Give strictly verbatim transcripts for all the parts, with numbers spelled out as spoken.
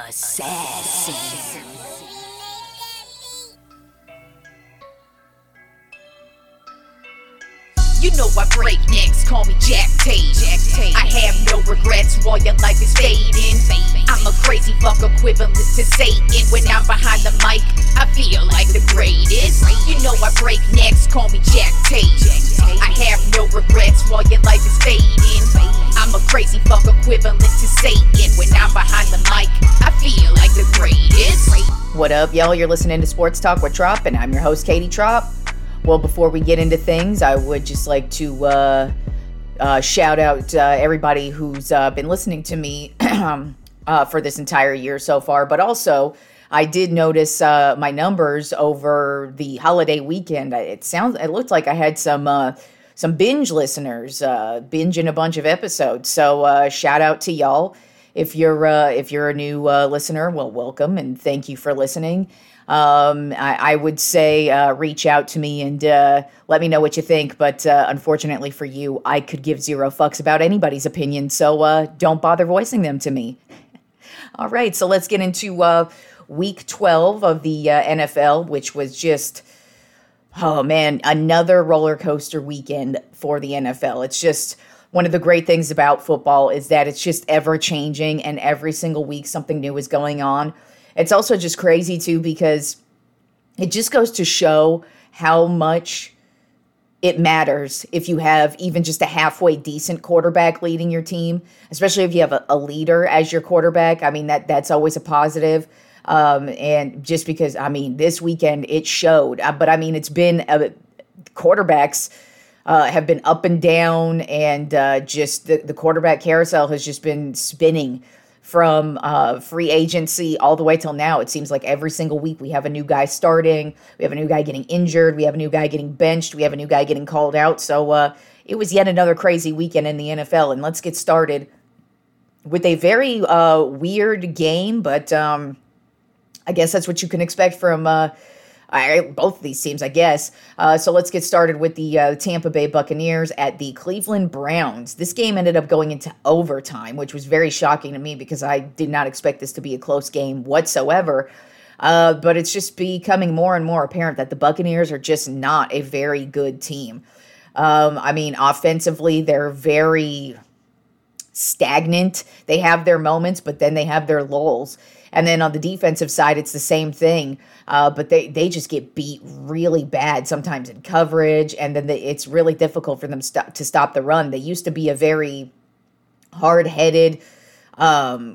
Assassin. You know I break necks, call me Jack Tate. Jack Tate. I have no regrets while your life is fading. I'm a crazy fuck equivalent to Satan. When I'm behind the mic, I feel like the greatest. You know I break necks, call me Jack Tate. I have no regrets while your life is fading. I'm a crazy fuck equivalent to Satan. When I'm behind the mic, I feel like the greatest. What up, y'all? You're listening to Sports Talk with Trop, and I'm your host, Katie Trop. Well, before we get into things, I would just like to uh, uh, shout out uh, everybody who's uh, been listening to me uh, for this entire year so far. But also, I did notice uh, my numbers over the holiday weekend. It sounds, it looked like I had some uh, some binge listeners uh, binging a bunch of episodes. So uh, shout out to y'all. If you're uh, if you're a new uh, listener, well, welcome and thank you for listening. Um, I, I would say uh, reach out to me and uh, let me know what you think. But uh, unfortunately for you, I could give zero fucks about anybody's opinion. So uh, don't bother voicing them to me. All right, so let's get into uh, week twelve of the uh, N F L, which was just, oh man, another roller coaster weekend for the N F L. It's just one of the great things about football is that it's just ever changing and every single week something new is going on. It's also just crazy, too, because it just goes to show how much it matters if you have even just a halfway decent quarterback leading your team, especially if you have a, a leader as your quarterback. I mean, that that's always a positive. Um, and just because, I mean, this weekend it showed. Uh, but, I mean, it's been uh, quarterbacks uh, have been up and down, and uh, just the, the quarterback carousel has just been spinning from uh, free agency all the way till now. It seems like every single week we have a new guy starting. We have a new guy getting injured. We have a new guy getting benched. We have a new guy getting called out. So uh, it was yet another crazy weekend in the N F L. And let's get started with a very uh, weird game, but um, I guess that's what you can expect from uh, I, both of these teams, I guess. Uh, so let's get started with the uh, Tampa Bay Buccaneers at the Cleveland Browns. This game ended up going into overtime, which was very shocking to me because I did not expect this to be a close game whatsoever. Uh, but it's just becoming more and more apparent that the Buccaneers are just not a very good team. Um, I mean, offensively, they're very stagnant. They have their moments, but then they have their lulls. And then on the defensive side, it's the same thing. Uh, but they, they just get beat really bad, sometimes in coverage. And then they, it's really difficult for them st- to stop the run. They used to be a very hard-headed, um,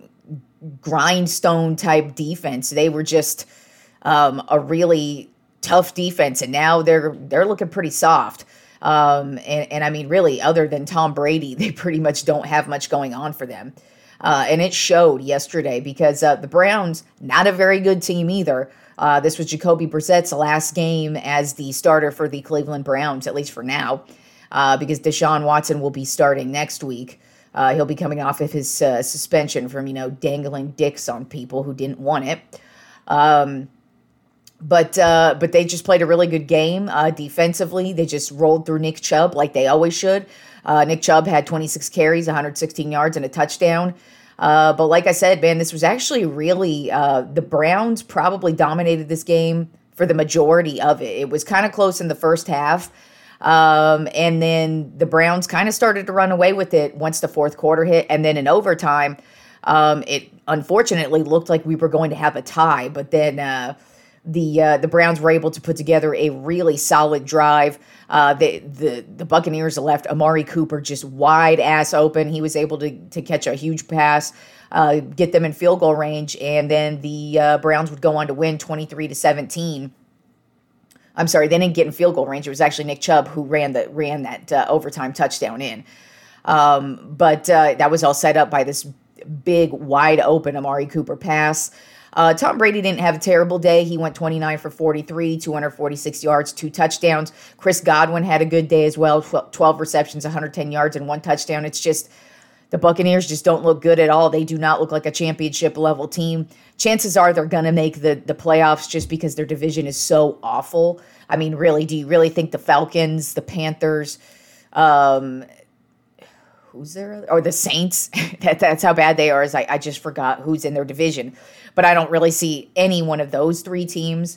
grindstone type defense. They were just um, a really tough defense. And now they're they're looking pretty soft. Um, and, and I mean, really, other than Tom Brady, they pretty much don't have much going on for them. Uh, and it showed yesterday because uh, the Browns, not a very good team either. Uh, this was Jacoby Brissett's last game as the starter for the Cleveland Browns, at least for now, uh, because Deshaun Watson will be starting next week. Uh, he'll be coming off of his uh, suspension from, you know, dangling dicks on people who didn't want it. Um, but uh, but they just played a really good game uh, defensively. They just rolled through Nick Chubb like they always should. Uh, Nick Chubb had twenty-six carries, one hundred sixteen yards, and a touchdown. Uh, but like I said, man, this was actually really, uh, the Browns probably dominated this game for the majority of it. It was kind of close in the first half. Um, and then the Browns kind of started to run away with it once the fourth quarter hit. And then in overtime, um, it unfortunately looked like we were going to have a tie. But then uh, the uh, the Browns were able to put together a really solid drive. Uh, the, the the Buccaneers left Amari Cooper just wide ass open. He was able to to catch a huge pass, uh, get them in field goal range, and then the uh, Browns would go on to win twenty-three to seventeen. I'm sorry, they didn't get in field goal range. It was actually Nick Chubb who ran the ran that uh, overtime touchdown in. Um, but uh, that was all set up by this big wide open Amari Cooper pass. Uh, Tom Brady didn't have a terrible day. He went twenty-nine for forty-three, two hundred forty-six yards, two touchdowns. Chris Godwin had a good day as well, twelve receptions, one hundred ten yards, and one touchdown. It's just the Buccaneers just don't look good at all. They do not look like a championship-level team. Chances are they're going to make the, the playoffs just because their division is so awful. I mean, really, do you really think the Falcons, the Panthers, um, who's there? Or the Saints. that, that's how bad they are. Is I, I just forgot who's in their division. But I don't really see any one of those three teams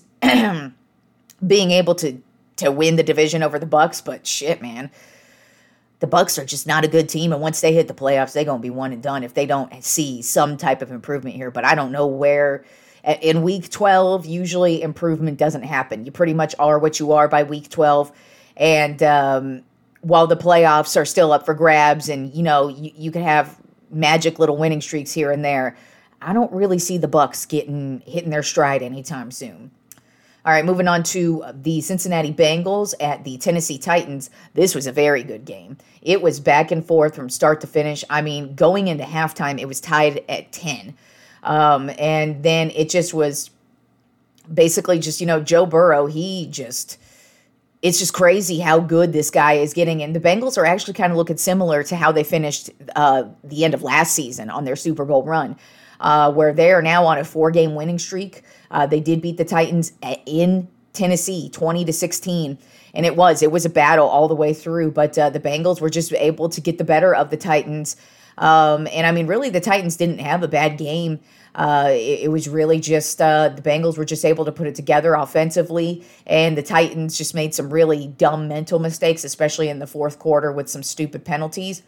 being able to, to win the division over the Bucks. But shit, man. The Bucks are just not a good team, and once they hit the playoffs, they're going to be one and done if they don't see some type of improvement here. But I don't know where. In week twelve, usually improvement doesn't happen. You pretty much are what you are by week twelve. And um, while the playoffs are still up for grabs and, you know, you, you can have magic little winning streaks here and there, I don't really see the Bucks getting hitting their stride anytime soon. All right, moving on to the Cincinnati Bengals at the Tennessee Titans. This was a very good game. It was back and forth from start to finish. I mean, going into halftime, it was tied at ten. Um, and then it just was basically just, you know, Joe Burrow, he just, it's just crazy how good this guy is getting. And the Bengals are actually kind of looking similar to how they finished uh, the end of last season on their Super Bowl run, uh, where they are now on a four-game winning streak. Uh, they did beat the Titans in Tennessee, twenty to sixteen. And it was, it was a battle all the way through. But uh, the Bengals were just able to get the better of the Titans. Um, and I mean, really, the Titans didn't have a bad game. Uh, it, it was really just uh, the Bengals were just able to put it together offensively, and the Titans just made some really dumb mental mistakes, especially in the fourth quarter with some stupid penalties.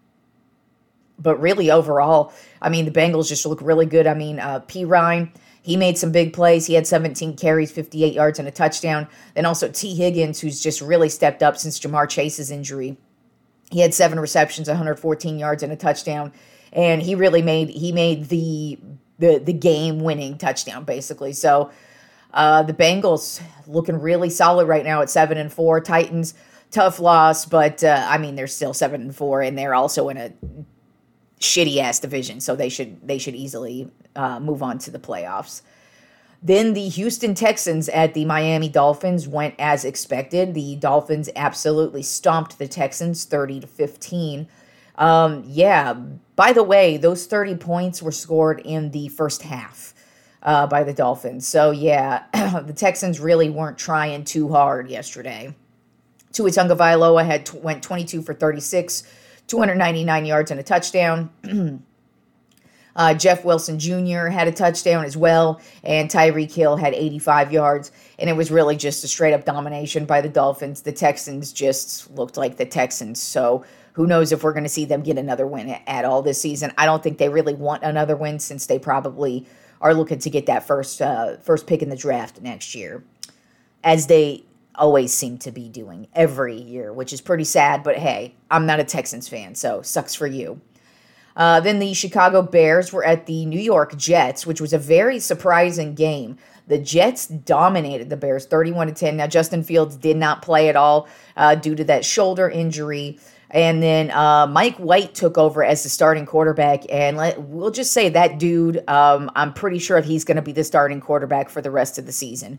But really, overall, I mean, the Bengals just look really good. I mean, uh, P. Ryan, he made some big plays. He had seventeen carries, fifty-eight yards, and a touchdown. Then also T. Higgins, who's just really stepped up since Jamar Chase's injury. He had seven receptions, one hundred fourteen yards, and a touchdown. And he really made he made the the the game-winning touchdown, basically. So uh, the Bengals looking really solid right now at seven and four. Titans, tough loss, but uh, I mean they're still seven and four, and they're also in a shitty ass division, so they should they should easily uh, move on to the playoffs. Then the Houston Texans at the Miami Dolphins went as expected. The Dolphins absolutely stomped the Texans thirty to fifteen. Um, yeah, by the way, those thirty points were scored in the first half uh, by the Dolphins. So, yeah, the Texans really weren't trying too hard yesterday. Tua Tagovailoa had went twenty-two for thirty-six, two hundred ninety-nine yards and a touchdown. Uh, Jeff Wilson Junior had a touchdown as well, and Tyreek Hill had eighty-five yards, and it was really just a straight-up domination by the Dolphins. The Texans just looked like the Texans, so who knows if we're going to see them get another win at all this season. I don't think they really want another win since they probably are looking to get that first uh, first pick in the draft next year, as they always seem to be doing every year, which is pretty sad, but hey, I'm not a Texans fan, so sucks for you. Uh, then the Chicago Bears were at the New York Jets, which was a very surprising game. The Jets dominated the Bears thirty-one to ten. Now, Justin Fields did not play at all uh, due to that shoulder injury. And then uh, Mike White took over as the starting quarterback. And let, we'll just say that dude, um, I'm pretty sure he's going to be the starting quarterback for the rest of the season.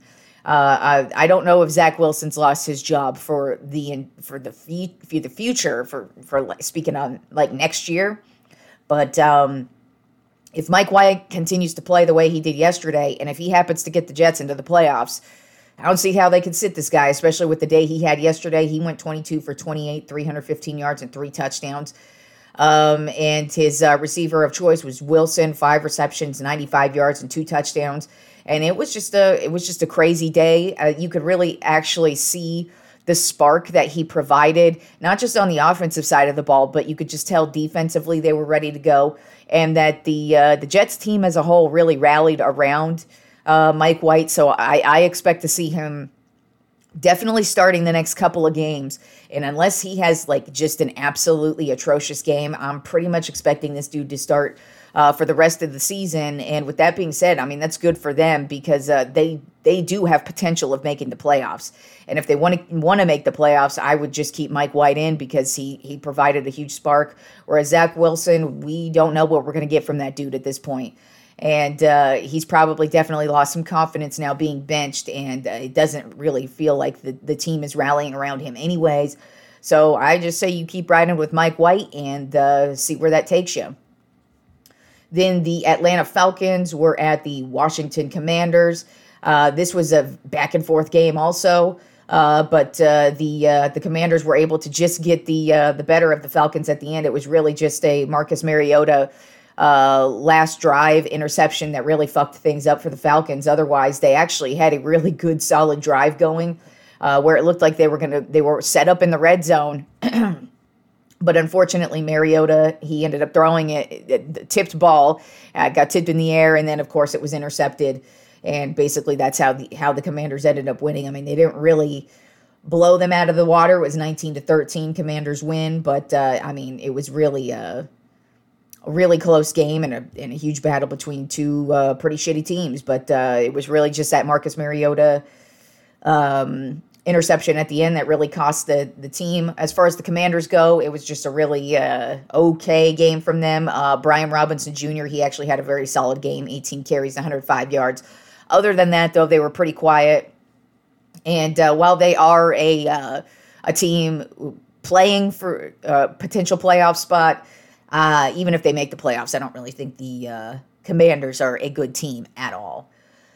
Uh, I, I don't know if Zach Wilson's lost his job for the for the, for the future, for, for speaking on like next year. But um, if Mike White continues to play the way he did yesterday, and if he happens to get the Jets into the playoffs, I don't see how they could sit this guy, especially with the day he had yesterday. He went twenty-two for twenty-eight, three hundred fifteen yards, and three touchdowns. Um, and his uh, receiver of choice was Wilson, five receptions, ninety-five yards, and two touchdowns. And it was just a it was just a crazy day. Uh, you could really actually see the spark that he provided, not just on the offensive side of the ball, but you could just tell defensively they were ready to go, and that the uh, the Jets team as a whole really rallied around uh, Mike White. So I, I expect to see him definitely starting the next couple of games. And unless he has like just an absolutely atrocious game, I'm pretty much expecting this dude to start Uh, for the rest of the season. And with that being said, I mean, that's good for them because uh, they they do have potential of making the playoffs. And if they want to want to make the playoffs, I would just keep Mike White in because he he provided a huge spark. Whereas Zach Wilson, we don't know what we're going to get from that dude at this point. And uh, he's probably definitely lost some confidence now being benched, and uh, it doesn't really feel like the, the team is rallying around him anyways. So I just say you keep riding with Mike White and uh, see where that takes you. Then the Atlanta Falcons were at the Washington Commanders. Uh, this was a back-and-forth game also. Uh, but uh, the uh, the Commanders were able to just get the uh, the better of the Falcons at the end. It was really just a Marcus Mariota uh, last drive interception that really fucked things up for the Falcons. Otherwise, they actually had a really good, solid drive going uh, where it looked like they were gonna they were set up in the red zone. But unfortunately, Mariota, he ended up throwing it, it, it tipped ball, uh, got tipped in the air, and then, of course, it was intercepted. And basically, that's how the how the Commanders ended up winning. I mean, they didn't really blow them out of the water. It was nineteen to thirteen, Commanders win. But, uh, I mean, it was really a, a really close game and a, and a huge battle between two uh, pretty shitty teams. But uh, it was really just that Marcus Mariota um interception at the end that really cost the, the team. As far as the Commanders go, it was just a really uh, okay game from them. Uh, Brian Robinson Junior, he actually had a very solid game, eighteen carries, one hundred five yards. Other than that, though, they were pretty quiet. And uh, while they are a uh, a team playing for a potential playoff spot, uh, even if they make the playoffs, I don't really think the uh, Commanders are a good team at all.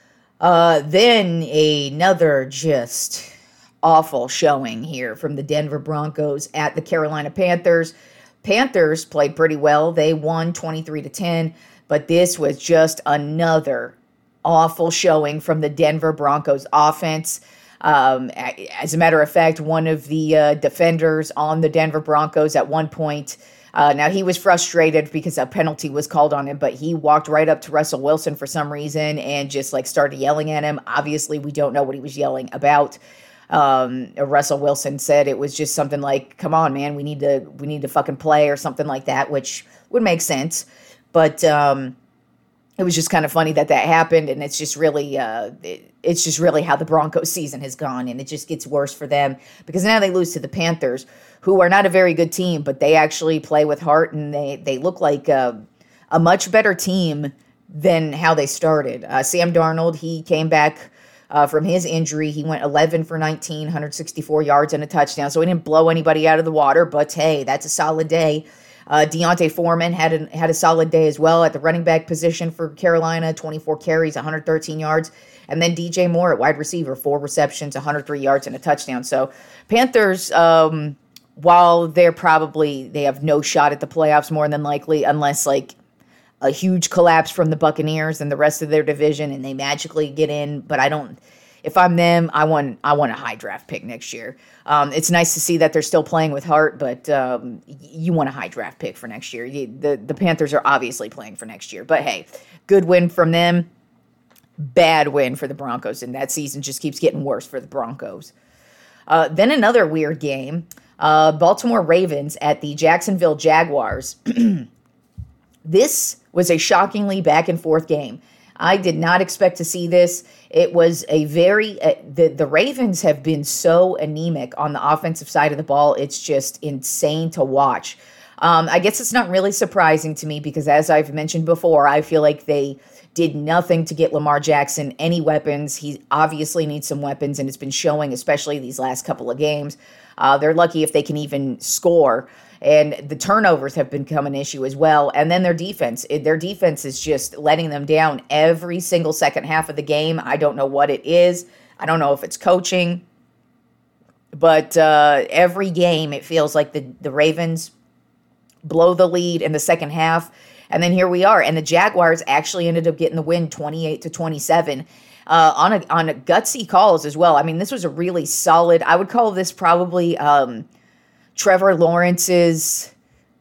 Uh, then another just awful showing here from the Denver Broncos at the Carolina Panthers. Panthers played pretty well. They won twenty-three to ten, but this was just another awful showing from the Denver Broncos offense. Um, as a matter of fact, one of the uh, defenders on the Denver Broncos at one point, uh, now he was frustrated because a penalty was called on him, but he walked right up to Russell Wilson for some reason and just like started yelling at him. Obviously, we don't know what he was yelling about. Um, Russell Wilson said it was just something like, come on, man, we need to, we need to fucking play or something like that, which would make sense. But, um, it was just kind of funny that that happened. And it's just really, uh, it, it's just really how the Broncos season has gone. And it just gets worse for them because now they lose to the Panthers, who are not a very good team, but they actually play with heart and they, they look like a, a much better team than how they started. Uh, Sam Darnold, he came back Uh, from his injury. He went eleven for nineteen, one hundred sixty-four yards and a touchdown. So he didn't blow anybody out of the water, but hey, that's a solid day. Uh, Deontay Foreman had a, had a solid day as well at the running back position for Carolina, twenty-four carries, one hundred thirteen yards. And then D J Moore at wide receiver, four receptions, one hundred three yards and a touchdown. So Panthers, um, while they're probably, they have no shot at the playoffs more than likely, unless like a huge collapse from the Buccaneers and the rest of their division, and they magically get in. But I don't. If I'm them, I want I want a high draft pick next year. Um, it's nice to see that they're still playing with heart, but um, you want a high draft pick for next year. You, the the Panthers are obviously playing for next year, but hey, good win from them. Bad win for the Broncos, and that season just keeps getting worse for the Broncos. Uh, then another weird game: uh, Baltimore Ravens at the Jacksonville Jaguars. This was a shockingly back and forth game. I did not expect to see this. It was a very, uh, the, the Ravens have been so anemic on the offensive side of the ball. It's just insane to watch. Um, I guess it's not really surprising to me because as I've mentioned before, I feel like they did nothing to get Lamar Jackson any weapons. He obviously needs some weapons and it's been showing, especially these last couple of games. Uh, they're lucky if they can even score. And the turnovers have become an issue as well. And then their defense. Their defense is just letting them down every single second half of the game. I don't know what it is. I don't know if it's coaching. But uh, every game, it feels like the, the Ravens blow the lead in the second half. And then here we are. And the Jaguars actually ended up getting the win twenty-eight to twenty-seven. Uh, on a, on a gutsy calls as well. I mean, this was a really solid, I would call this probably um, Trevor Lawrence's,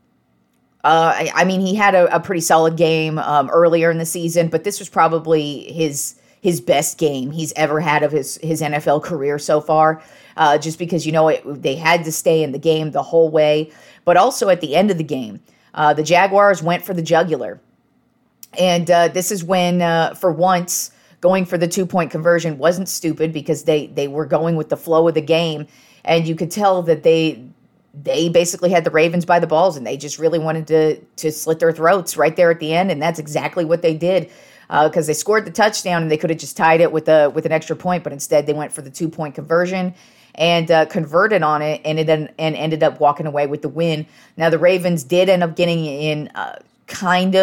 uh, I, I mean, he had a, a pretty solid game um, earlier in the season, but this was probably his his best game he's ever had of his, his N F L career so far, uh, just because, you know, it, they had to stay in the game the whole way. But also at the end of the game, uh, the Jaguars went for the jugular. And uh, this is when, uh, for once, going for the two-point conversion wasn't stupid because they they were going with the flow of the game, and you could tell that they they basically had the Ravens by the balls, and they just really wanted to to slit their throats right there at the end, and that's exactly what they did because uh, they scored the touchdown and they could have just tied it with a with an extra point, but instead they went for the two-point conversion and uh, converted on it, and it and ended up walking away with the win. Now the Ravens did end up getting in uh, kind of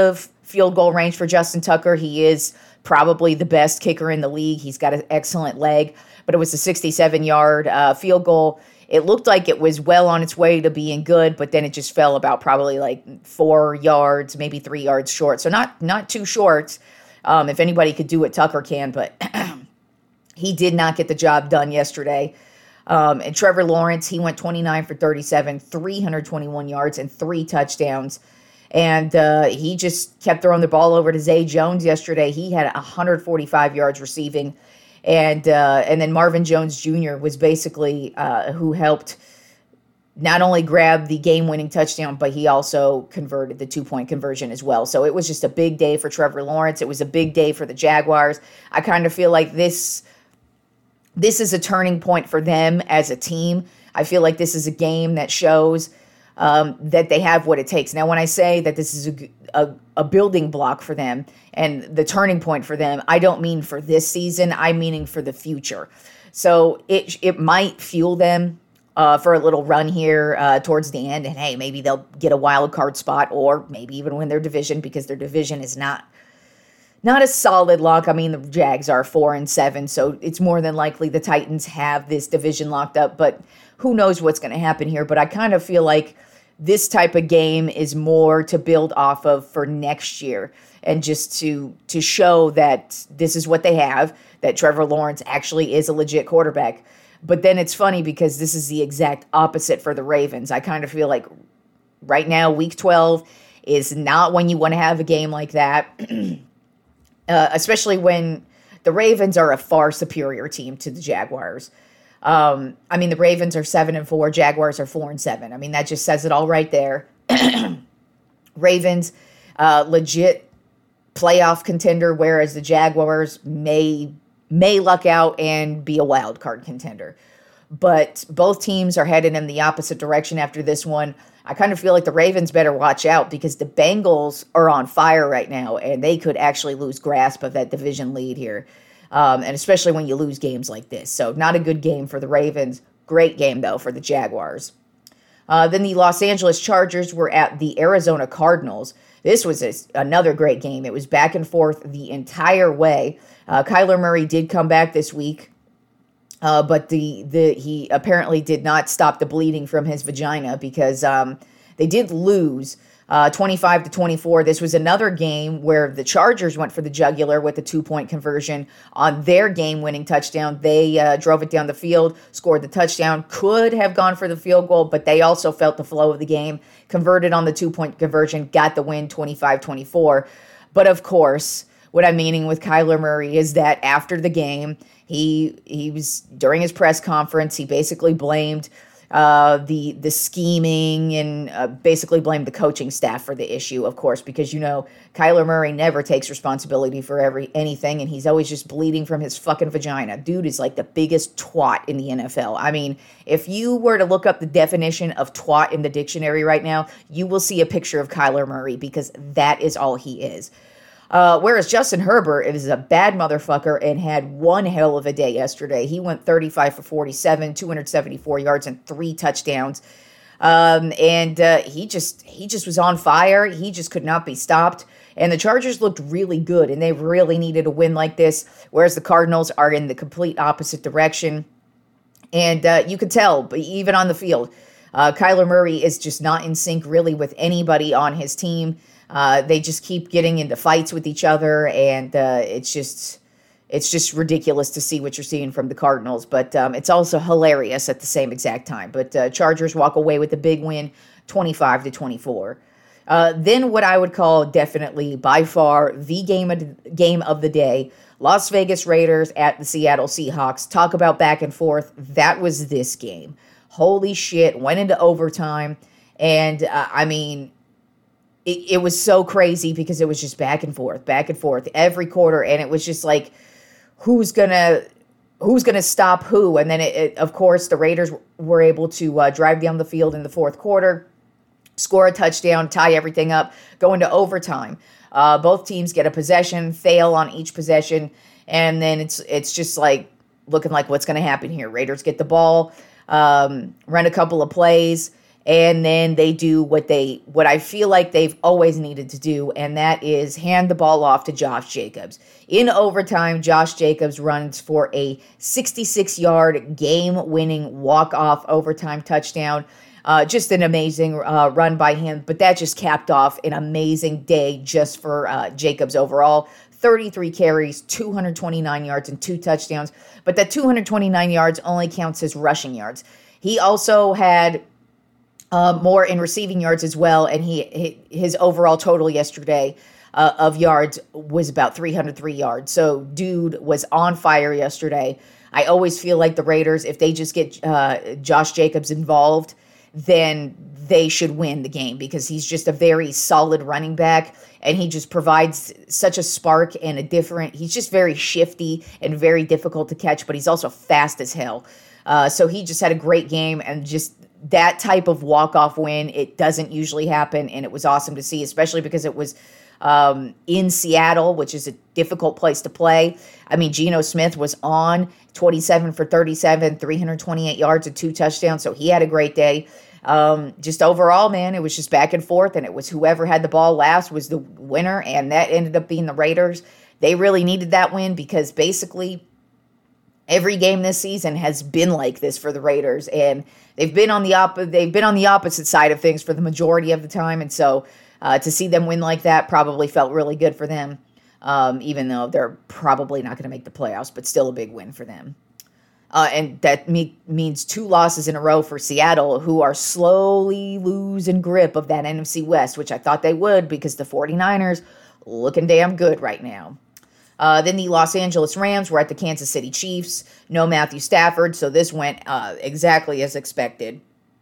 field goal range for Justin Tucker. He is probably the best kicker in the league. He's got an excellent leg, but it was a sixty-seven-yard uh, field goal. It looked like it was well on its way to being good, but then it just fell about probably like four yards, maybe three yards short. So not not too short. Um, if anybody could do it, Tucker can, but he did not get the job done yesterday. Um, and Trevor Lawrence, he went twenty-nine for thirty-seven, three hundred twenty-one yards and three touchdowns. And uh, he just kept throwing the ball over to Zay Jones yesterday. He had one hundred forty-five yards receiving. And uh, and then Marvin Jones Junior was basically uh, who helped not only grab the game-winning touchdown, but he also converted the two-point conversion as well. So it was just a big day for Trevor Lawrence. It was a big day for the Jaguars. I kind of feel like this, this is a turning point for them as a team. I feel like this is a game that shows um, that they have what it takes. Now, when I say that this is a, a, a building block for them and the turning point for them, I don't mean for this season. I'm meaning for the future. So it it might fuel them Uh, for a little run here uh, towards the end. And hey, maybe they'll get a wild card spot or maybe even win their division because their division is not not a solid lock. I mean, the Jags are four and seven, so it's more than likely the Titans have this division locked up. But who knows what's going to happen here. But I kind of feel like this type of game is more to build off of for next year and just to to show that this is what they have, that Trevor Lawrence actually is a legit quarterback. But then it's funny because this is the exact opposite for the Ravens. I kind of feel like right now, week twelve is not when you want to have a game like that, uh, especially when the Ravens are a far superior team to the Jaguars. Um, I mean, the Ravens are seven and four, Jaguars are four and seven. I mean, that just says it all right there. Ravens, uh, legit playoff contender, whereas the Jaguars may may luck out and be a wild card contender. But both teams are headed in the opposite direction after this one. I kind of feel like the Ravens better watch out because the Bengals are on fire right now, and they could actually lose grasp of that division lead here, um, and especially when you lose games like this. So not a good game for the Ravens. Great game, though, for the Jaguars. Uh, then the Los Angeles Chargers were at the Arizona Cardinals. This was a, another great game. It was back and forth the entire way. Uh, Kyler Murray did come back this week, uh, but the the he apparently did not stop the bleeding from his vagina because um, they did lose uh, twenty-five to twenty-four. This was another game where the Chargers went for the jugular with a two-point conversion on their game-winning touchdown. They uh, drove it down the field, scored the touchdown, could have gone for the field goal, but they also felt the flow of the game, converted on the two-point conversion, got the win twenty-five twenty-four. But of course, what I'm meaning with Kyler Murray is that after the game, he he was during his press conference, he basically blamed uh, the the scheming and uh, basically blamed the coaching staff for the issue, of course, because you know Kyler Murray never takes responsibility for every anything, and he's always just bleeding from his fucking vagina. Dude is like the biggest twat in the N F L. I mean, if you were to look up the definition of twat in the dictionary right now, you will see a picture of Kyler Murray because that is all he is. Uh, whereas Justin Herbert is a bad motherfucker and had one hell of a day yesterday. He went thirty-five for forty-seven, two hundred seventy-four yards and three touchdowns. Um, and uh, he just he just was on fire. He just could not be stopped. And the Chargers looked really good, and they really needed a win like this, whereas the Cardinals are in the complete opposite direction. And uh, you could tell, but even on the field, uh, Kyler Murray is just not in sync really with anybody on his team. Uh, they just keep getting into fights with each other, and uh, it's just it's just ridiculous to see what you're seeing from the Cardinals. But um, it's also hilarious at the same exact time. But uh, Chargers walk away with a big win, twenty-five to twenty-four. Uh, then what I would call definitely by far the game of, game of the day, Las Vegas Raiders at the Seattle Seahawks. Talk about back and forth. That was this game. Holy shit, went into overtime. And uh, I mean, it, it was so crazy because it was just back and forth, back and forth every quarter. And it was just like, who's going to who's gonna stop who? And then, it, it, of course, the Raiders were able to uh, drive down the field in the fourth quarter, score a touchdown, tie everything up, go into overtime. Uh, both teams get a possession, fail on each possession, and then it's it's just like looking like what's going to happen here. Raiders get the ball, um, run a couple of plays, And then they do what they, what I feel like they've always needed to do, and that is hand the ball off to Josh Jacobs. In overtime, Josh Jacobs runs for a sixty-six-yard game-winning walk-off overtime touchdown. Uh, just an amazing uh, run by him, but that just capped off an amazing day just for uh, Jacobs overall. thirty-three carries, two hundred twenty-nine yards, and two touchdowns. But that two hundred twenty-nine yards only counts as rushing yards. He also had Uh, more in receiving yards as well, and he, he his overall total yesterday uh, of yards was about three hundred three yards. So, dude was on fire yesterday. I always feel like the Raiders, if they just get uh, Josh Jacobs involved, then they should win the game because he's just a very solid running back, and he just provides such a spark and a different. He's just very shifty and very difficult to catch, but he's also fast as hell. Uh, so he just had a great game, and just that type of walk-off win, it doesn't usually happen, and it was awesome to see, especially because it was um, in Seattle, which is a difficult place to play. I mean, Geno Smith was on twenty-seven for thirty-seven, three hundred twenty-eight yards and two touchdowns, so he had a great day. Um, just overall, man, it was just back and forth, and it was whoever had the ball last was the winner, and that ended up being the Raiders. They really needed that win because basically every game this season has been like this for the Raiders, and they've been on the op- they've been on the opposite side of things for the majority of the time, and so uh, to see them win like that probably felt really good for them, um, even though they're probably not going to make the playoffs, but still a big win for them. Uh, and that me- means two losses in a row for Seattle, who are slowly losing grip of that N F C West, which I thought they would because the 49ers looking damn good right now. Uh, then the Los Angeles Rams were at the Kansas City Chiefs. No Matthew Stafford, so this went uh, exactly as expected.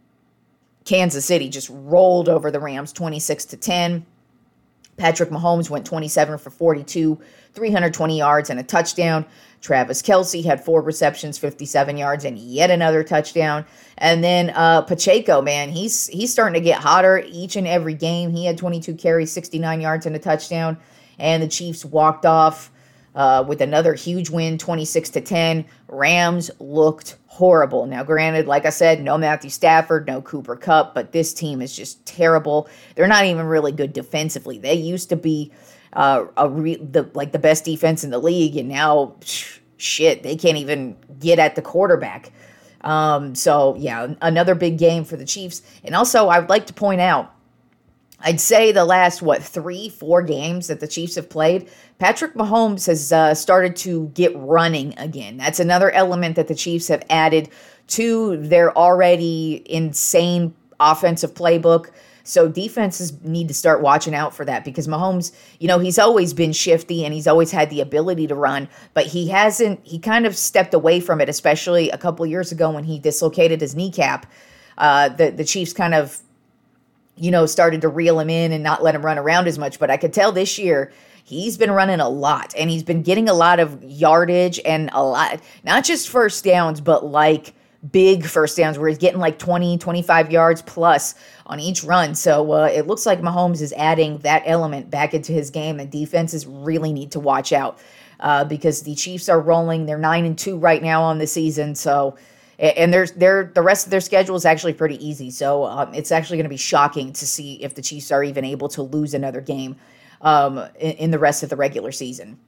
Kansas City just rolled over the Rams twenty-six to ten. Patrick Mahomes went twenty-seven for forty-two, three hundred twenty yards and a touchdown. Travis Kelce had four receptions, fifty-seven yards, and yet another touchdown. And then uh, Pacheco, man, he's he's starting to get hotter each and every game. He had twenty-two carries, sixty-nine yards, and a touchdown. And the Chiefs walked off Uh, with another huge win, twenty-six to ten. Rams looked horrible. Now, granted, like I said, no Matthew Stafford, no Cooper Kupp, but this team is just terrible. They're not even really good defensively. They used to be uh, a re- the like the best defense in the league, and now, sh- shit, they can't even get at the quarterback. Um, so, yeah, another big game for the Chiefs. And also, I would like to point out, I'd say the last, what, three, four games that the Chiefs have played, Patrick Mahomes has uh, started to get running again. That's another element that the Chiefs have added to their already insane offensive playbook. So defenses need to start watching out for that because Mahomes, you know, he's always been shifty and he's always had the ability to run, but he hasn't, he kind of stepped away from it, especially a couple years ago when he dislocated his kneecap. Uh, the, the Chiefs kind of, you know, started to reel him in and not let him run around as much. But I could tell this year he's been running a lot and he's been getting a lot of yardage and a lot, not just first downs, but like big first downs where he's getting like twenty, twenty-five yards plus on each run. So uh, it looks like Mahomes is adding that element back into his game, and defenses really need to watch out uh, because the Chiefs are rolling. They're nine and two right now on the season. So, and there's they're, the rest of their schedule is actually pretty easy. So um, it's actually going to be shocking to see if the Chiefs are even able to lose another game um, in, in the rest of the regular season.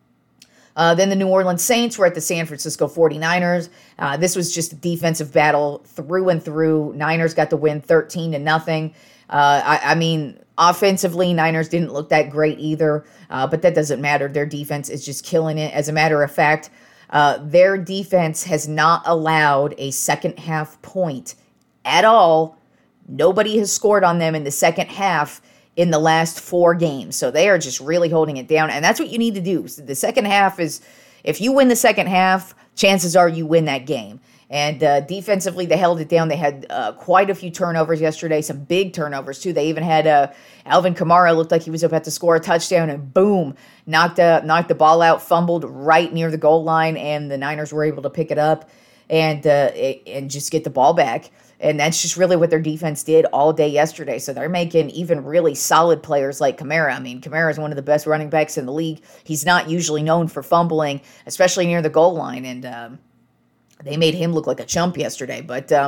Uh, then the New Orleans Saints were at the San Francisco forty-niners. Uh, this was just a defensive battle through and through. Niners got the win thirteen to nothing. Uh, I, I mean, offensively, Niners didn't look that great either, uh, but that doesn't matter. Their defense is just killing it. As a matter of fact, uh, their defense has not allowed a second half point at all. Nobody has scored on them in the second half in the last four games. So they are just really holding it down. And that's what you need to do. So the second half is, if you win the second half, chances are you win that game. And uh, defensively, they held it down. They had uh, quite a few turnovers yesterday, some big turnovers too. They even had uh, Alvin Kamara looked like he was about to score a touchdown, and boom, knocked uh, knocked the ball out, fumbled right near the goal line, and the Niners were able to pick it up and uh, and just get the ball back. And that's just really what their defense did all day yesterday. So they're making even really solid players like Kamara. I mean, Kamara is one of the best running backs in the league. He's not usually known for fumbling, especially near the goal line. And um, they made him look like a chump yesterday. But um,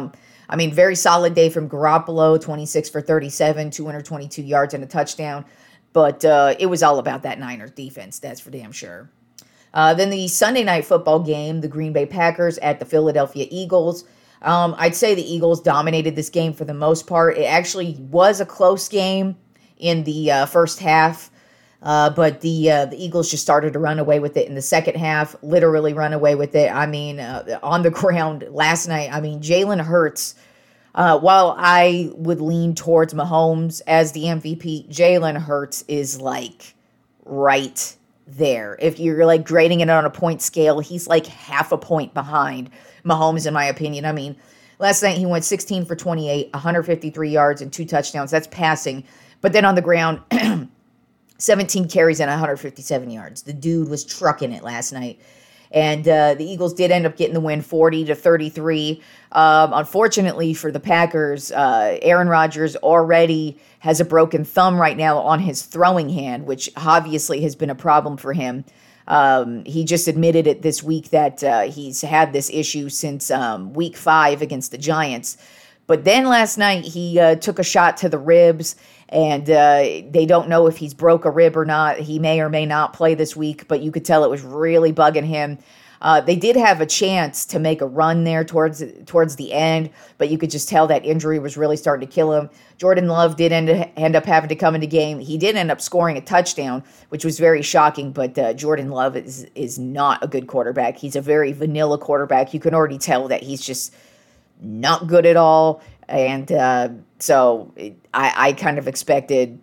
I mean, very solid day from Garoppolo, twenty-six for thirty-seven, two hundred twenty-two yards and a touchdown. But uh, it was all about that Niners defense, that's for damn sure. Uh, then the Sunday night football game, the Green Bay Packers at the Philadelphia Eagles. Um, I'd say the Eagles dominated this game for the most part. It actually was a close game in the uh, first half, uh, but the uh, the Eagles just started to run away with it in the second half, literally run away with it. I mean, uh, on the ground last night, I mean, Jalen Hurts, uh, while I would lean towards Mahomes as the M V P, Jalen Hurts is like right there. If you're like grading it on a point scale, he's like half a point behind Mahomes, in my opinion. I mean, last night he went sixteen for twenty-eight, one hundred fifty-three yards and two touchdowns. That's passing. But then on the ground, seventeen carries and one hundred fifty-seven yards. The dude was trucking it last night. And uh, the Eagles did end up getting the win forty to thirty-three. Um, unfortunately for the Packers, uh, Aaron Rodgers already has a broken thumb right now on his throwing hand, which obviously has been a problem for him. Um, he just admitted it this week that uh, he's had this issue since um, week five against the Giants. But then last night he uh, took a shot to the ribs, and uh, they don't know if he's broke a rib or not. He may or may not play this week, but you could tell it was really bugging him. Uh, they did have a chance to make a run there towards towards the end, but you could just tell that injury was really starting to kill him. Jordan Love did end, end up having to come into game. He did end up scoring a touchdown, which was very shocking, but uh, Jordan Love is, is not a good quarterback. He's a very vanilla quarterback. You can already tell that he's just not good at all, and uh, so it, I, I kind of expected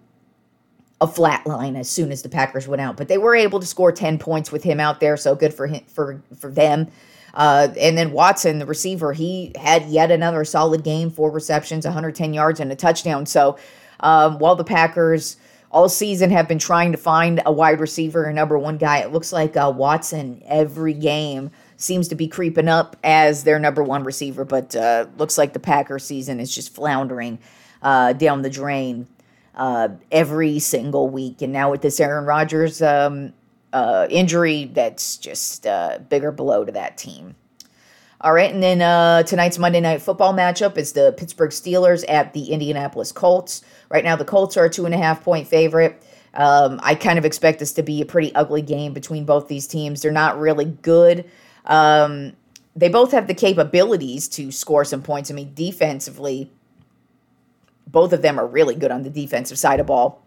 a flat line as soon as the Packers went out, but they were able to score ten points with him out there, so good for him, for for them. Uh, and then Watson, the receiver, he had yet another solid game, four receptions, one hundred ten yards, and a touchdown. So um, while the Packers all season have been trying to find a wide receiver, a number one guy, it looks like uh, Watson every game seems to be creeping up as their number one receiver, but uh, looks like the Packers season is just floundering uh, down the drain uh, every single week. And now with this Aaron Rodgers um, uh, injury, that's just a bigger blow to that team. All right, and then uh, tonight's Monday Night Football matchup is the Pittsburgh Steelers at the Indianapolis Colts. Right now, the Colts are a two and a half point favorite. Um, I kind of expect this to be a pretty ugly game between both these teams. They're not really good. Um, they both have the capabilities to score some points. I mean, defensively, both of them are really good on the defensive side of ball.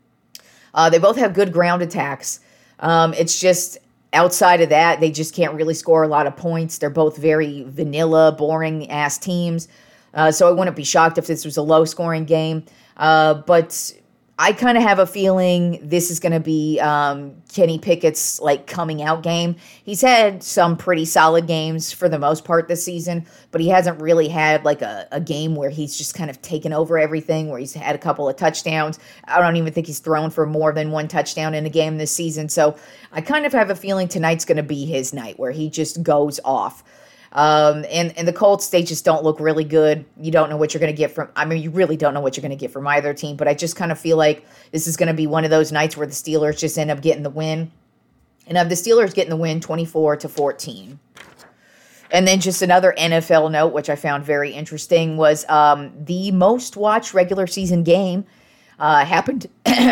Uh, they both have good ground attacks. Um, it's just outside of that, they just can't really score a lot of points. They're both very vanilla, boring-ass teams. Uh, so I wouldn't be shocked if this was a low-scoring game. Uh, but I kind of have a feeling this is going to be um, Kenny Pickett's like coming out game. He's had some pretty solid games for the most part this season, but he hasn't really had like a, a game where he's just kind of taken over everything, where he's had a couple of touchdowns. I don't even think he's thrown for more than one touchdown in a game this season. So I kind of have a feeling tonight's going to be his night where he just goes off. Um, and, and the Colts, they just don't look really good. You don't know what you're going to get from, I mean, you really don't know what you're going to get from either team, but I just kind of feel like this is going to be one of those nights where the Steelers just end up getting the win. And of the Steelers getting the win twenty-four to fourteen. And then just another N F L note, which I found very interesting, was um, the most watched regular season game uh, happened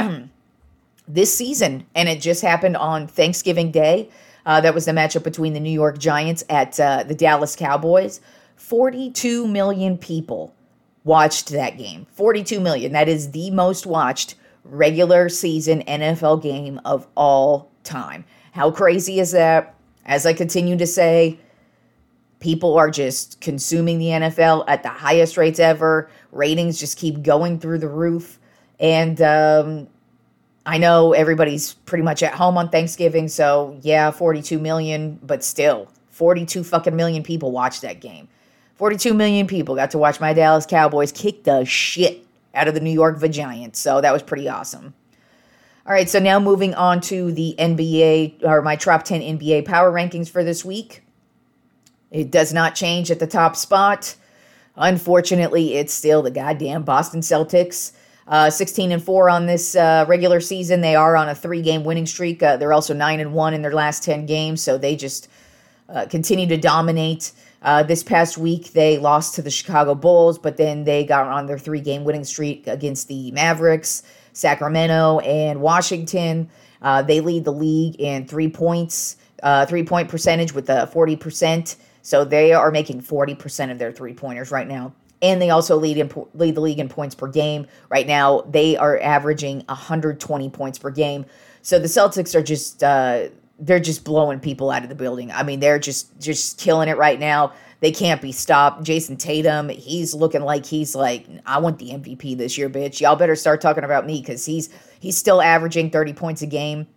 this season, and it just happened on Thanksgiving Day. Uh, that was the matchup between the New York Giants at uh, the Dallas Cowboys. forty-two million people watched that game. forty-two million. That is the most watched regular season N F L game of all time. How crazy is that? As I continue to say, people are just consuming the N F L at the highest rates ever. Ratings just keep going through the roof. And um, I know everybody's pretty much at home on Thanksgiving, so yeah, forty-two million, but still, forty-two fucking million people watched that game. forty-two million people got to watch my Dallas Cowboys kick the shit out of the New York Giants, so that was pretty awesome. All right, so now moving on to the N B A, or my top ten N B A power rankings for this week. It does not change at the top spot. Unfortunately, it's still the goddamn Boston Celtics. Uh, sixteen and four on this uh, regular season. They are on a three-game winning streak. Uh, they're also nine and one in their last ten games, so they just uh, continue to dominate. Uh, this past week, they lost to the Chicago Bulls, but then they got on their three-game winning streak against the Mavericks, Sacramento, and Washington. Uh, they lead the league in three points, uh, three-point percentage with a forty percent. So they are making forty percent of their three-pointers right now. And they also lead in, lead the league in points per game. Right now, they are averaging one hundred twenty points per game. So the Celtics are just uh, they're just blowing people out of the building. I mean, they're just just killing it right now. They can't be stopped. Jason Tatum, he's looking like he's like, I want the M V P this year, bitch. Y'all better start talking about me because he's he's still averaging thirty points a game.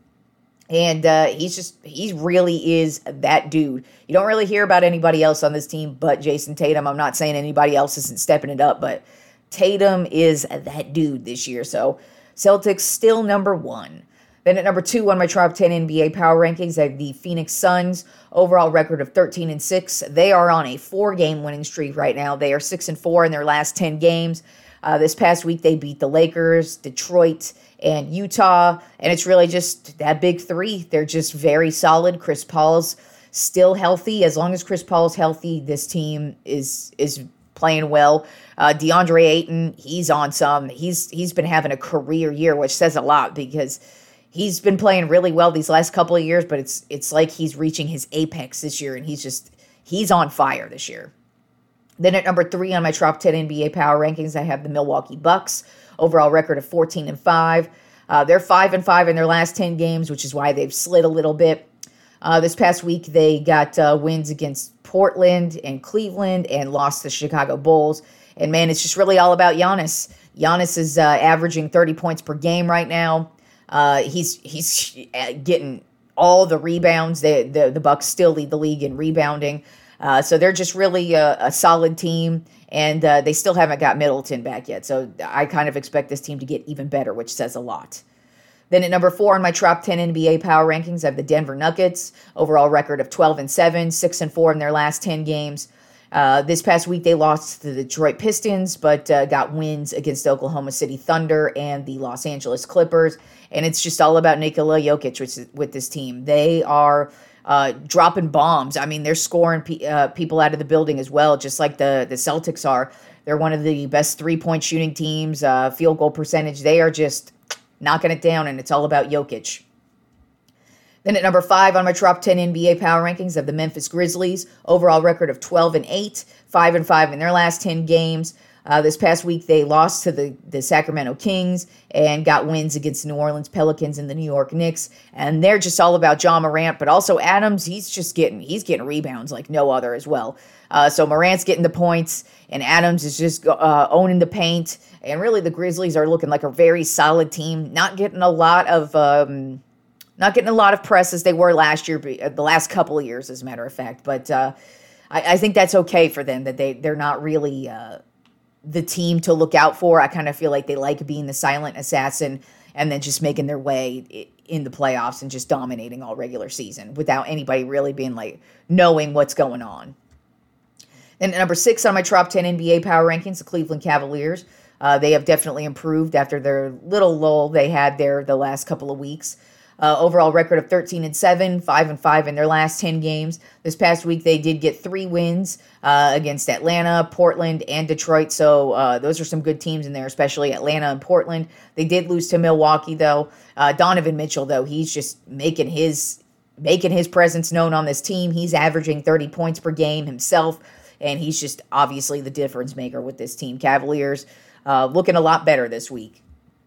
And uh, he's just, he really is that dude. You don't really hear about anybody else on this team but Jason Tatum. I'm not saying anybody else isn't stepping it up, but Tatum is that dude this year. So Celtics still number one. Then at number two on my top ten N B A power rankings, I have the Phoenix Suns, overall record of thirteen and six. They are on a four-game winning streak right now. They are six and four in their last ten games. Uh, this past week, they beat the Lakers, Detroit, and Utah, and it's really just that big three. They're just very solid. Chris Paul's still healthy. As long as Chris Paul's healthy, this team is is playing well. Uh, DeAndre Ayton, he's on some. He's he's been having a career year, which says a lot because he's been playing really well these last couple of years, but it's it's like he's reaching his apex this year, and he's just he's on fire this year. Then at number three on my top ten N B A power rankings, I have the Milwaukee Bucks, overall record of fourteen and five. Uh, they're five and five in their last ten games, which is why they've slid a little bit. Uh, this past week, they got uh, wins against Portland and Cleveland and lost the Chicago Bulls. And man, it's just really all about Giannis. Giannis is uh, averaging thirty points per game right now. Uh, he's he's getting all the rebounds. They, the the Bucks still lead the league in rebounding. Uh, so they're just really a, a solid team, and uh, they still haven't got Middleton back yet. So I kind of expect this team to get even better, which says a lot. Then at number four on my top ten N B A power rankings, I have the Denver Nuggets, overall record of twelve and seven, six and four in their last ten games. Uh, this past week, they lost to the Detroit Pistons, but uh, got wins against the Oklahoma City Thunder and the Los Angeles Clippers. And it's just all about Nikola Jokic with, with this team. They are uh, dropping bombs. I mean, they're scoring pe- uh, people out of the building as well, just like the, the Celtics are. They're one of the best three-point shooting teams, uh, field goal percentage. They are just knocking it down, and it's all about Jokic. Then at number five on my top ten N B A power rankings of the Memphis Grizzlies, overall record of twelve and eight, five and five in their last ten games. Uh, this past week, they lost to the, the Sacramento Kings and got wins against New Orleans Pelicans and the New York Knicks. And they're just all about Ja Morant, but also Adams, he's just getting he's getting rebounds like no other as well. Uh, so Morant's getting the points, and Adams is just uh, owning the paint. And really, the Grizzlies are looking like a very solid team, not getting a lot of um, not getting a lot of press as they were last year, the last couple of years, as a matter of fact. But uh, I, I think that's okay for them that they they're not really Uh, the team to look out for. I kind of feel like they like being the silent assassin and then just making their way in the playoffs and just dominating all regular season without anybody really being like knowing what's going on. Then number six on my top ten N B A power rankings, the Cleveland Cavaliers. Uh, they have definitely improved after their little lull they had there the last couple of weeks. Uh, overall record of thirteen and seven, five and five in their last ten games. This past week, they did get three wins uh, against Atlanta, Portland, and Detroit. So uh, those are some good teams in there, especially Atlanta and Portland. They did lose to Milwaukee, though. Uh, Donovan Mitchell, though, he's just making his making his presence known on this team. He's averaging thirty points per game himself, and he's just obviously the difference maker with this team. Cavaliers uh, looking a lot better this week.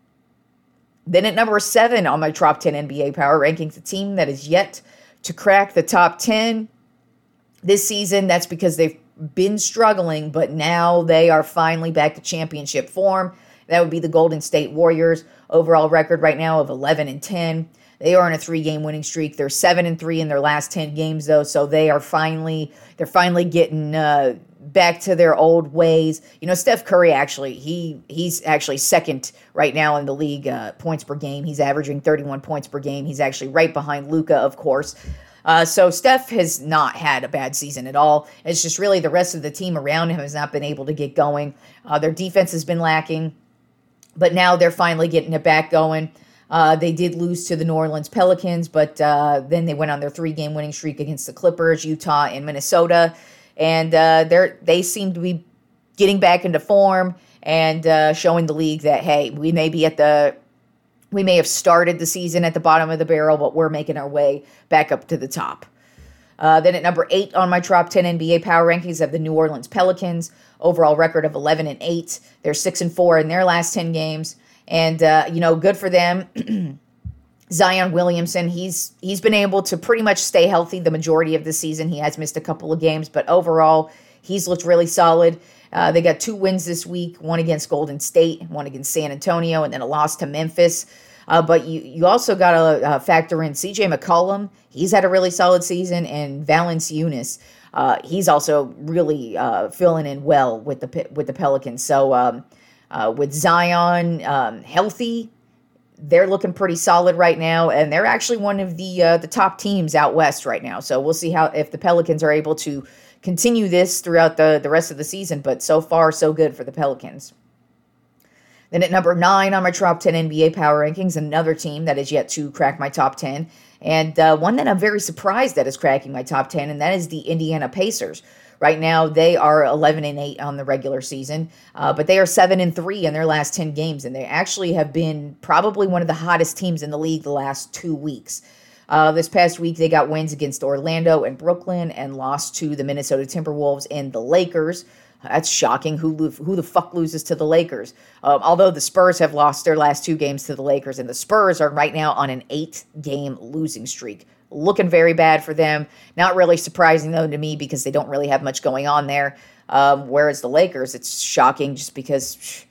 Then at number seven on my top ten N B A power rankings, a team that is yet to crack the top ten this season. That's because they've been struggling, but now they are finally back to championship form. That would be the Golden State Warriors. Overall record right now of eleven and ten. They are on a three-game winning streak. They're seven and three in their last ten games, though, so they are finally they're finally getting uh, back to their old ways. You know, Steph Curry actually he he's actually second right now in the league uh, points per game. He's averaging thirty-one points per game. He's actually right behind Luka, of course. Uh, so Steph has not had a bad season at all. It's just really the rest of the team around him has not been able to get going. Uh, their defense has been lacking, but now they're finally getting it back going. Uh, they did lose to the New Orleans Pelicans, but uh, then they went on their three-game winning streak against the Clippers, Utah, and Minnesota. and uh, they're they seem to be getting back into form and uh, showing the league that, hey, we may be at the we may have started the season at the bottom of the barrel, but we're making our way back up to the top. Uh, then at number eight on my top ten N B A power rankings have the New Orleans Pelicans, overall record of eleven and eight. They're six and four in their last ten games, and uh, you know, good for them. Zion Williamson, he's he's been able to pretty much stay healthy the majority of the season. He has missed a couple of games, but overall, he's looked really solid. Uh, they got two wins this week, one against Golden State, one against San Antonio, and then a loss to Memphis. Uh, but you, you also got to uh, factor in C J McCollum. He's had a really solid season, and Valanciunas, uh, he's also really uh, filling in well with the with the Pelicans. So um, uh, with Zion um, healthy, they're looking pretty solid right now, and they're actually one of the uh, the top teams out west right now. So we'll see how if the Pelicans are able to continue this throughout the, the rest of the season. But so far, so good for the Pelicans. Then at number nine on my top ten N B A power rankings, another team that is yet to crack my top ten, and uh, one that I'm very surprised that is cracking my top ten, and that is the Indiana Pacers. Right now, they are eleven and eight on the regular season, uh, but they are seven and three in their last ten games, and they actually have been probably one of the hottest teams in the league the last two weeks. Uh, this past week, they got wins against Orlando and Brooklyn and lost to the Minnesota Timberwolves and the Lakers. That's shocking. Who who the fuck loses to the Lakers? Um, although the Spurs have lost their last two games to the Lakers, and the Spurs are right now on an eight-game losing streak. Looking very bad for them. Not really surprising, though, to me, because they don't really have much going on there. Um, whereas the Lakers, it's shocking just because psh,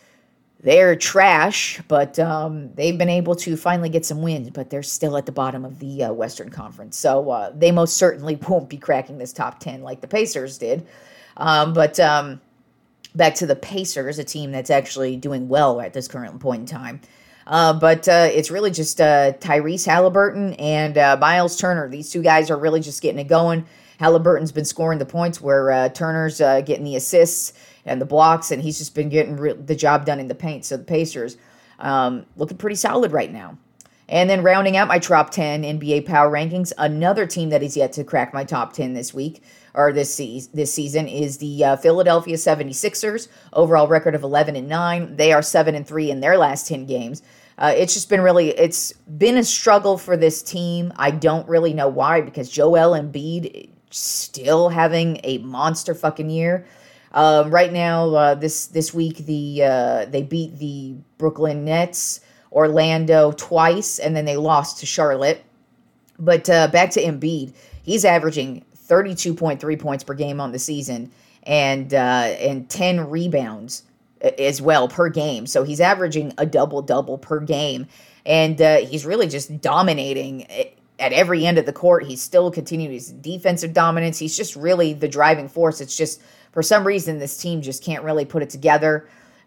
they're trash, but um, they've been able to finally get some wins, but they're still at the bottom of the uh, Western Conference. So uh, they most certainly won't be cracking this top ten like the Pacers did. Um, but um, back to the Pacers, a team that's actually doing well at this current point in time. Uh, but uh, it's really just uh, Tyrese Halliburton and uh, Miles Turner. These two guys are really just getting it going. Halliburton's been scoring the points where uh, Turner's uh, getting the assists and the blocks, and he's just been getting re- the job done in the paint. So the Pacers um, looking pretty solid right now. And then rounding out my top ten N B A power rankings, another team that is yet to crack my top ten this week, or this, se- this season, is the uh, Philadelphia seventy-sixers. Overall record of eleven and nine. They are seven and three in their last ten games. Uh, it's just been really, it's been a struggle for this team. I don't really know why, because Joel Embiid still having a monster fucking year. Um, right now, uh, this this week, the uh, they beat the Brooklyn Nets, Orlando twice, and then they lost to Charlotte. But uh, back to Embiid, he's averaging thirty-two point three points per game on the season, and uh, and ten rebounds as well per game. So he's averaging a double-double per game, and uh, he's really just dominating at every end of the court. He's still continuing his defensive dominance. He's just really the driving force. It's just, for some reason, this team just can't really put it together.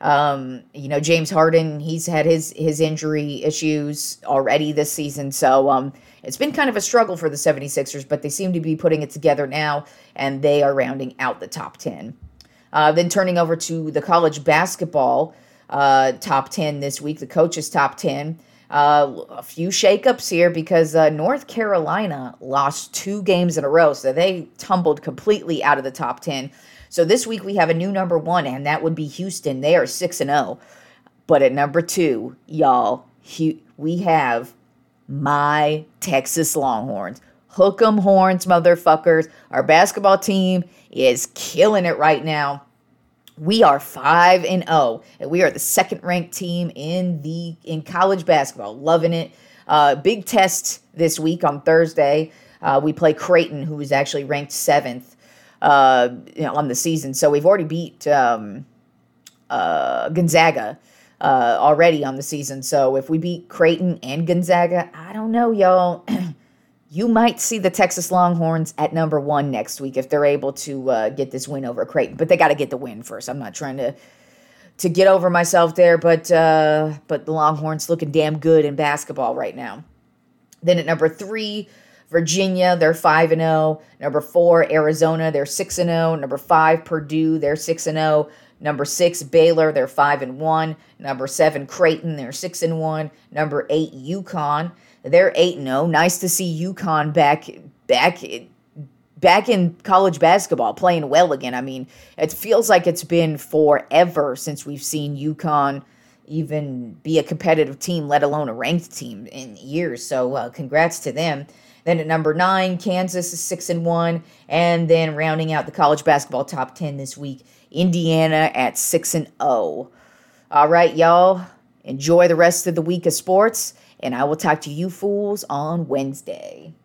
Um, you know, James Harden, he's had his his injury issues already this season, so um, it's been kind of a struggle for the seventy-sixers, but they seem to be putting it together now, and they are rounding out the top ten. Uh, then turning over to the college basketball uh, top ten this week, the coaches' top ten. Uh, a few shakeups here because uh, North Carolina lost two games in a row, so they tumbled completely out of the top ten. So this week we have a new number one, and that would be Houston. They are six and oh. But at number two, y'all, we have my Texas Longhorns. Hook 'em horns, motherfuckers. Our basketball team is killing it right now. We are five and oh, and we are the second-ranked team in the in college basketball. Loving it. Uh, big test this week on Thursday. Uh, we play Creighton, who is actually ranked seventh uh, you know, on the season. So we've already beat um, uh, Gonzaga uh, already on the season. So if we beat Creighton and Gonzaga, I don't know, y'all. You might see the Texas Longhorns at number one next week if they're able to uh, get this win over Creighton. But they got to get the win first. I'm not trying to to get over myself there, but uh, but the Longhorns looking damn good in basketball right now. Then at number three, Virginia, they're five and oh. Number four, Arizona, they're six and oh. Number five, Purdue, they're six and oh. Number six, Baylor, they're five and one. Number seven, Creighton, they're six and one. Number eight, UConn, they're eight and oh. Nice to see UConn back back back in college basketball, playing well again. I mean, it feels like it's been forever since we've seen UConn even be a competitive team, let alone a ranked team in years. So uh, congrats to them. Then at number nine, Kansas is six and one, and then rounding out the college basketball top ten this week, Indiana at six and zero. All right, y'all, enjoy the rest of the week of sports, and I will talk to you fools on Wednesday.